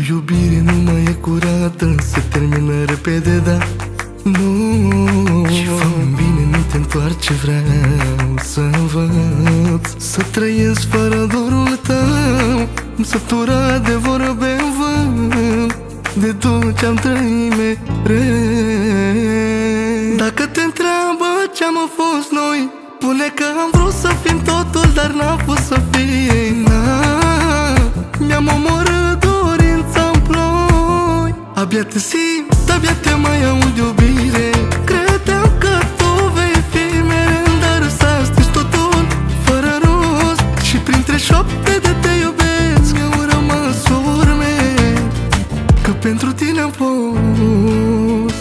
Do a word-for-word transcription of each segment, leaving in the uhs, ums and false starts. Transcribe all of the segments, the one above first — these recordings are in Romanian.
iubire nu mai e curată, se termină repede, da? Nu. Și fă-mi bine, nu te întoarce, vreau să învăț să trăiesc fără dorul tău. Am săturat de vorbe în vânt, de tot ce-am trăit mereu. Dacă te întreabă ce-am fost noi, spune că am vrut să fim totul, dar n-a fost să fie. Mi-am omorât dorința în ploi. Abia te simt, abia te mai aud, iubire. Credeam că tu vei fi mereu, dar s-a stins totul fără rost. Și printre șopte de te iubesc au rămas urme, că pentru tine am fost.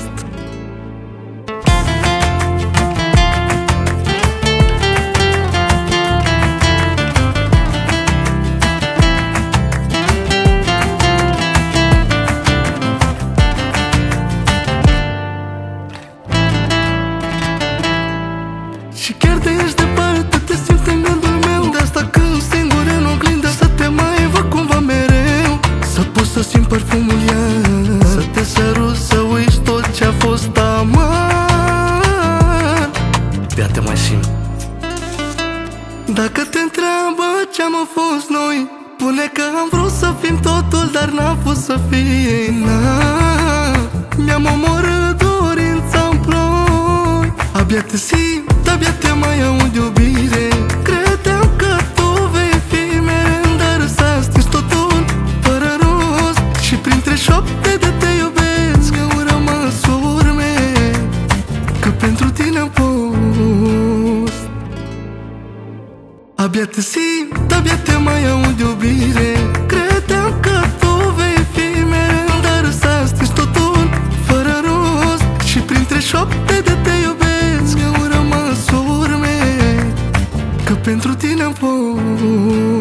Și chiar de ești departe, te simt în gândul meu. De asta când singur în oglindă, să te mai văd cumva mereu. Să pot să simt parfumul iar, să te sărut, să uiți tot ce-a fost amar. Abia te mai simt. Dacă te întreabă ce-am fost noi, spune că am vrut să fim totul, dar n-a fost să fie. Mi-am omorât dorința în ploi. Abia te simt, abia te mai aud, iubire. Credeam că tu vei fi mereu, dar s-a stins totul fără rost. Și printre șopte de te iubesc au rămas urme, că pentru tine am fost. Abia te simt, abia te mai aud, iubire. Credeam că tu vei fi mereu, dar s-a stins totul fără rost. Și printre șopte de te iubesc au rămas urme, că pentru tine am fost.